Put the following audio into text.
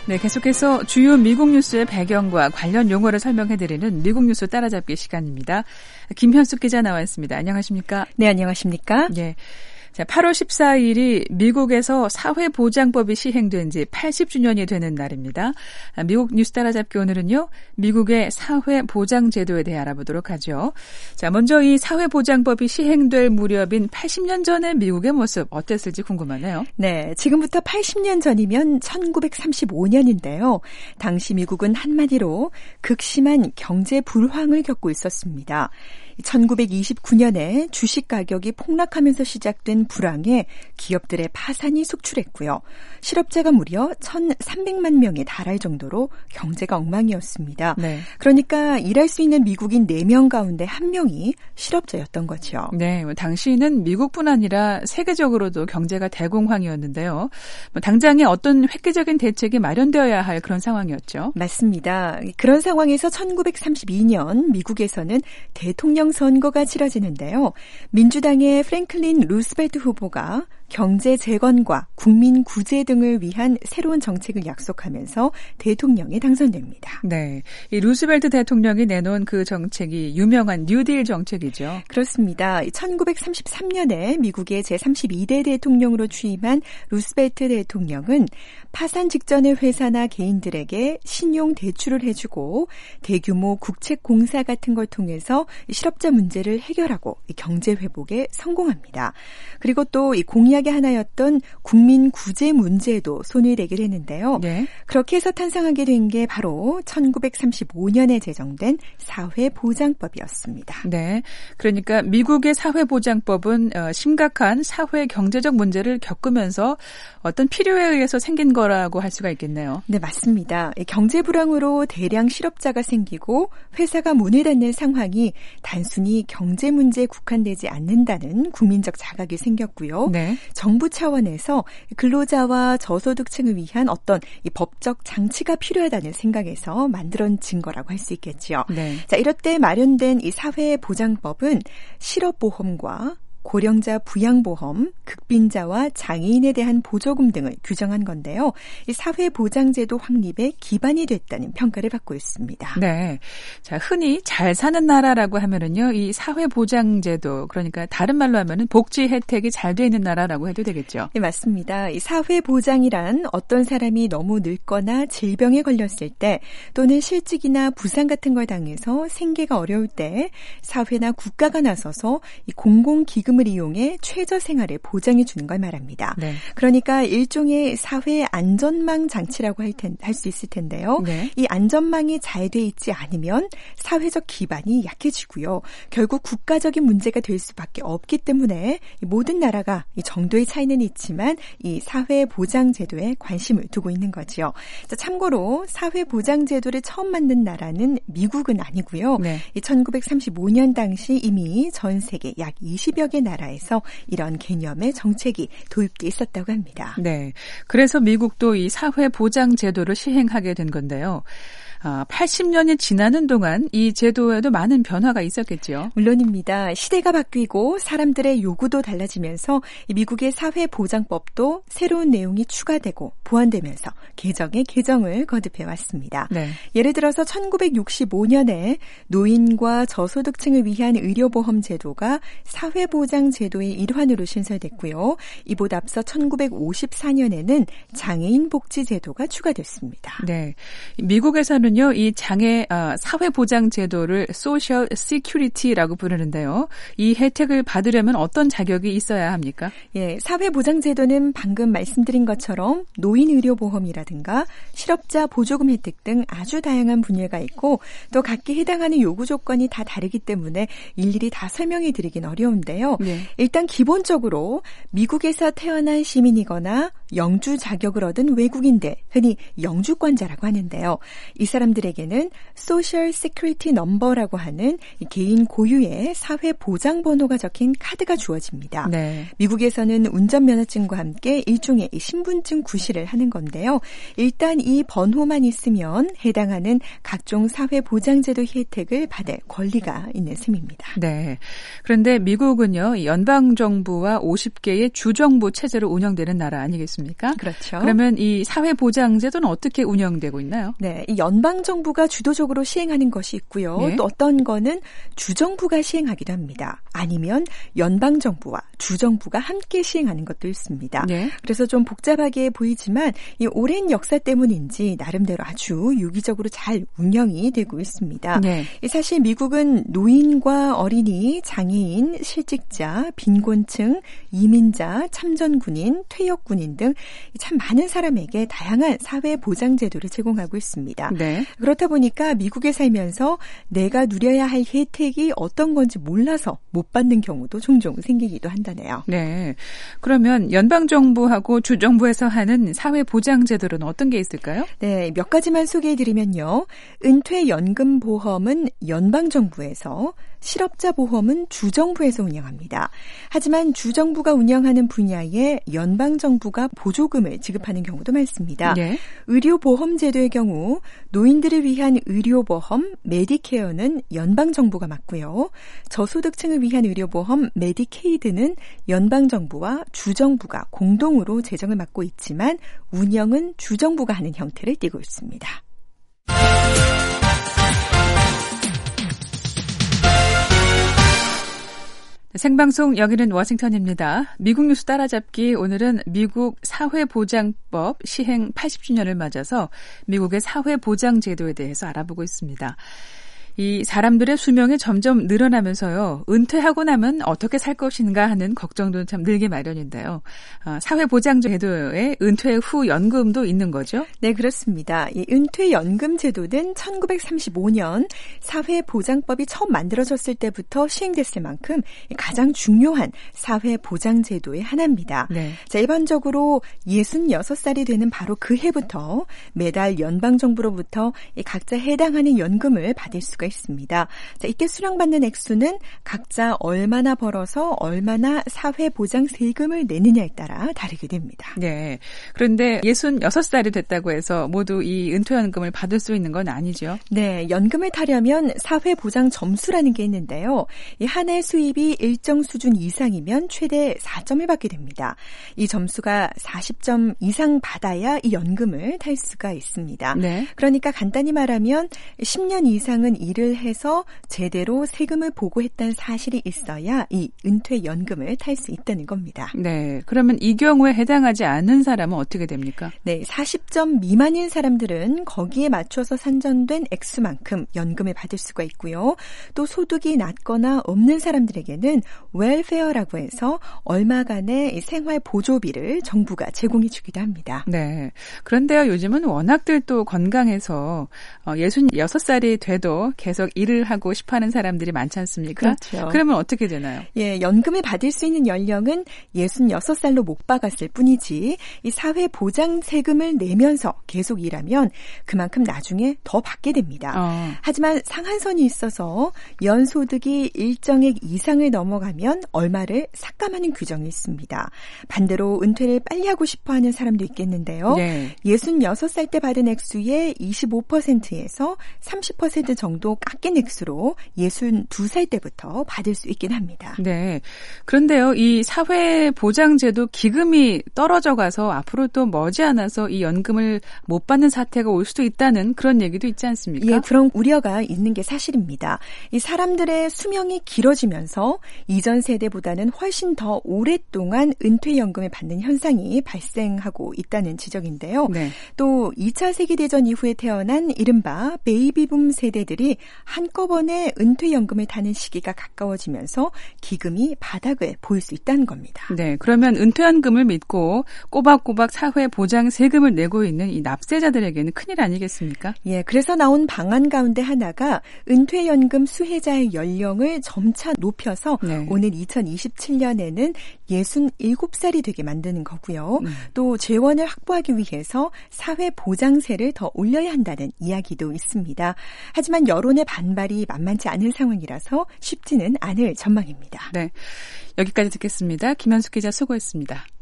네, 계속해서 주요 미국 뉴스의 배경과 관련 용어를 설명해드리는 미국 뉴스 따라잡기 시간입니다. 김현숙 기자 나와 있습니다. 안녕하십니까? 네, 안녕하십니까? 네. 자, 8월 14일이 미국에서 사회보장법이 시행된 지 80주년이 되는 날입니다. 미국 뉴스 따라잡기 오늘은요, 미국의 사회보장제도에 대해 알아보도록 하죠. 자, 먼저 이 사회보장법이 시행될 무렵인 80년 전의 미국의 모습 어땠을지 궁금하네요. 네, 지금부터 80년 전이면 1935년인데요. 당시 미국은 한마디로 극심한 경제 불황을 겪고 있었습니다. 1929년에 주식 가격이 폭락하면서 시작된 불황에 기업들의 파산이 속출했고요. 실업자가 무려 1,300만 명에 달할 정도로 경제가 엉망이었습니다. 네. 그러니까 일할 수 있는 미국인 4명 가운데 1명이 실업자였던 거죠. 네, 당시는 미국뿐 아니라 세계적으로도 경제가 대공황이었는데요. 당장에 어떤 획기적인 대책이 마련되어야 할 그런 상황이었죠. 맞습니다. 그런 상황에서 1932년 미국에서는 대통령 선거가 치러지는데요. 민주당의 프랭클린 루스벨트 후보가 경제 재건과 국민 구제 등을 위한 새로운 정책을 약속하면서 대통령에 당선됩니다. 네, 이 루스벨트 대통령이 내놓은 그 정책이 유명한 뉴딜 정책이죠. 그렇습니다. 1933년에 미국의 제32대 대통령으로 취임한 루스벨트 대통령은 파산 직전의 회사나 개인들에게 신용 대출을 해주고 대규모 국책 공사 같은 걸 통해서 실업자 문제를 해결하고 경제 회복에 성공합니다. 그리고 또 이 공약의 하나였던 국민 구제 문제에도 손을 대기를 했는데요. 네. 그렇게 해서 탄생하게 된 게 바로 1935년에 제정된 사회보장법이었습니다. 네, 그러니까 미국의 사회보장법은 심각한 사회 경제적 문제를 겪으면서 어떤 필요에 의해서 생긴 거라고 할 수가 있겠네요. 네, 맞습니다. 경제 불황으로 대량 실업자가 생기고 회사가 문을 닫는 상황이 단순히 경제 문제에 국한되지 않는다는 국민적 자각이 생겼고요. 네. 정부 차원에서 근로자와 저소득층을 위한 어떤 이 법적 장치가 필요하다는 생각에서 만들어진 거라고 할 수 있겠죠. 네. 자, 이럴 때 마련된 이 사회보장법은 실업보험과 고령자 부양보험, 극빈자와 장애인에 대한 보조금 등을 규정한 건데요. 이 사회보장제도 확립에 기반이 됐다는 평가를 받고 있습니다. 네, 자 흔히 잘 사는 나라라고 하면은요, 이 사회보장제도, 그러니까 다른 말로 하면은 복지 혜택이 잘 돼 있는 나라라고 해도 되겠죠. 네, 맞습니다. 이 사회보장이란 어떤 사람이 너무 늙거나 질병에 걸렸을 때 또는 실직이나 부상 같은 걸 당해서 생계가 어려울 때 사회나 국가가 나서서 이 공공기금 을 이용해 최저 생활에 보장해 주는 걸 말합니다. 네. 그러니까 일종의 사회 안전망 장치라고 할 수 있을 텐데요. 네. 이 안전망이 잘 돼 있지 않으면 사회적 기반이 약해지고요. 결국 국가적인 문제가 될 수밖에 없기 때문에 모든 나라가 이 정도의 차이는 있지만 이 사회보장제도에 관심을 두고 있는 거죠. 자, 참고로 사회보장제도를 처음 만든 나라는 미국은 아니고요. 네. 1935년 당시 이미 전 세계 약 20여 개 나라에서 이런 개념의 정책이 도입돼 있었다고 합니다. 네, 그래서 미국도 이 사회보장 제도를 시행하게 된 건데요. 80년이 지나는 동안 이 제도에도 많은 변화가 있었겠죠. 물론입니다. 시대가 바뀌고 사람들의 요구도 달라지면서 미국의 사회보장법도 새로운 내용이 추가되고 보완되면서 개정에 개정을 거듭해왔습니다. 네. 예를 들어서 1965년에 노인과 저소득층을 위한 의료보험 제도가 사회보장 제도의 일환으로 신설됐고요. 이보다 앞서 1954년에는 장애인 복지 제도가 추가됐습니다. 네, 미국에서는 이 장애 사회보장 제도를 소셜 시큐리티라고 부르는데요. 이 혜택을 받으려면 어떤 자격이 있어야 합니까? 예, 사회보장 제도는 방금 말씀드린 것처럼 노인의료보험이라든가 실업자 보조금 혜택 등 아주 다양한 분야가 있고 또 각기 해당하는 요구 조건이 다 다르기 때문에 일일이 다 설명해 드리긴 어려운데요. 네. 일단 기본적으로 미국에서 태어난 시민이거나 영주 자격을 얻은 외국인들, 흔히 영주권자라고 하는데요. 이 사람들에게는 소셜 시큐리티 넘버라고 하는 개인 고유의 사회 보장 번호가 적힌 카드가 주어집니다. 네. 미국에서는 운전면허증과 함께 일종의 신분증 구실을 하는 건데요. 일단 이 번호만 있으면 해당하는 각종 사회 보장제도 혜택을 받을 권리가 있는 셈입니다. 네. 그런데 미국은요, 연방정부와 50개의 주정부 체제로 운영되는 나라 아니겠습니까? 않습니까? 그렇죠. 그러면 이 사회보장제도는 어떻게 운영되고 있나요? 네, 이 연방정부가 주도적으로 시행하는 것이 있고요. 네. 또 어떤 거는 주정부가 시행하기도 합니다. 아니면 연방정부와 주정부가 함께 시행하는 것도 있습니다. 네. 그래서 좀 복잡하게 보이지만 이 오랜 역사 때문인지 나름대로 아주 유기적으로 잘 운영이 되고 있습니다. 네. 사실 미국은 노인과 어린이, 장애인, 실직자, 빈곤층, 이민자, 참전군인, 퇴역군인 등 참 많은 사람에게 다양한 사회보장제도를 제공하고 있습니다. 네. 그렇다 보니까 미국에 살면서 내가 누려야 할 혜택이 어떤 건지 몰라서 못 받는 경우도 종종 생기기도 한다네요. 네. 그러면 연방정부하고 주정부에서 하는 사회보장제도는 어떤 게 있을까요? 네, 몇 가지만 소개해드리면요. 은퇴연금보험은 연방정부에서, 실업자보험은 주정부에서 운영합니다. 하지만 주정부가 운영하는 분야에 연방정부가 보조금을 지급하는 경우도 많습니다. 네. 의료보험제도의 경우 노인들을 위한 의료보험 메디케어는 연방정부가 맡고요. 저소득층을 위한 의료보험 메디케이드는 연방정부와 주정부가 공동으로 재정을 맡고 있지만 운영은 주정부가 하는 형태를 띠고 있습니다. 생방송 여기는 워싱턴입니다. 미국 뉴스 따라잡기 오늘은 미국 사회보장법 시행 80주년을 맞아서 미국의 사회보장제도에 대해서 알아보고 있습니다. 이 사람들의 수명이 점점 늘어나면서요. 은퇴하고 나면 어떻게 살 것인가 하는 걱정도 참 늘게 마련인데요. 사회보장제도에 은퇴 후 연금도 있는 거죠? 네, 그렇습니다. 이 은퇴연금 제도는 1935년 사회보장법이 처음 만들어졌을 때부터 시행됐을 만큼 가장 중요한 사회보장제도의 하나입니다. 네. 자, 일반적으로 66살이 되는 바로 그 해부터 매달 연방정부로부터 각자 해당하는 연금을 받을 수가 있습니다. 자, 이때 수령받는 액수는 각자 얼마나 벌어서 얼마나 사회보장 세금을 내느냐에 따라 다르게 됩니다. 네. 그런데 66살이 됐다고 해서 모두 이 은퇴연금을 받을 수 있는 건 아니죠? 네. 연금을 타려면 사회보장 점수라는 게 있는데요. 이 한 해 수입이 일정 수준 이상이면 최대 4점을 받게 됩니다. 이 점수가 40점 이상 받아야 이 연금을 탈 수가 있습니다. 네. 그러니까 간단히 말하면 10년 이상은 일을 해서 제대로 세금을 보고했다는 사실이 있어야 이 은퇴연금을 탈 수 있다는 겁니다. 네. 그러면 이 경우에 해당하지 않는 사람은 어떻게 됩니까? 네. 40점 미만인 사람들은 거기에 맞춰서 산정된 액수만큼 연금을 받을 수가 있고요. 또 소득이 낮거나 없는 사람들에게는 웰페어라고 해서 얼마간의 생활 보조비를 정부가 제공해 주기도 합니다. 네. 그런데요, 요즘은 워낙들 또 건강해서 66살이 돼도 계속 일을 하고 싶어하는 사람들이 많지 않습니까? 그렇죠. 그러면 어떻게 되나요? 예, 연금을 받을 수 있는 연령은 66살로 못 박았을 뿐이지 이 사회보장 세금을 내면서 계속 일하면 그만큼 나중에 더 받게 됩니다. 하지만 상한선이 있어서 연소득이 일정액 이상을 넘어가면 얼마를 삭감하는 규정이 있습니다. 반대로 은퇴를 빨리 하고 싶어하는 사람도 있겠는데요. 네. 66살 때 받은 액수의 25%에서 30% 정도 깎인 액수로 62살 때부터 받을 수 있긴 합니다. 네. 그런데요, 이 사회보장제도 기금이 떨어져 가서 앞으로 또 머지않아서 이 연금을 못 받는 사태가 올 수도 있다는 그런 얘기도 있지 않습니까? 예, 그런 우려가 있는 게 사실입니다. 이 사람들의 수명이 길어지면서 이전 세대보다는 훨씬 더 오랫동안 은퇴연금을 받는 현상이 발생하고 있다는 지적인데요. 네. 또 2차 세계대전 이후에 태어난 이른바 베이비붐 세대들이 한꺼번에 은퇴연금을 타는 시기가 가까워지면서 기금이 바닥을 보일 수 있다는 겁니다. 네, 그러면 은퇴연금을 믿고 꼬박꼬박 사회보장 세금을 내고 있는 이 납세자들에게는 큰일 아니겠습니까? 예, 그래서 나온 방안 가운데 하나가 은퇴연금 수혜자의 연령을 점차 높여서 네. 오늘 2027년에는 67살이 되게 만드는 거고요. 또 재원을 확보하기 위해서 사회보장세를 더 올려야 한다는 이야기도 있습니다. 하지만 여론의 반발이 만만치 않은 상황이라서 쉽지는 않을 전망입니다. 네, 여기까지 듣겠습니다. 김현숙 기자 수고했습니다.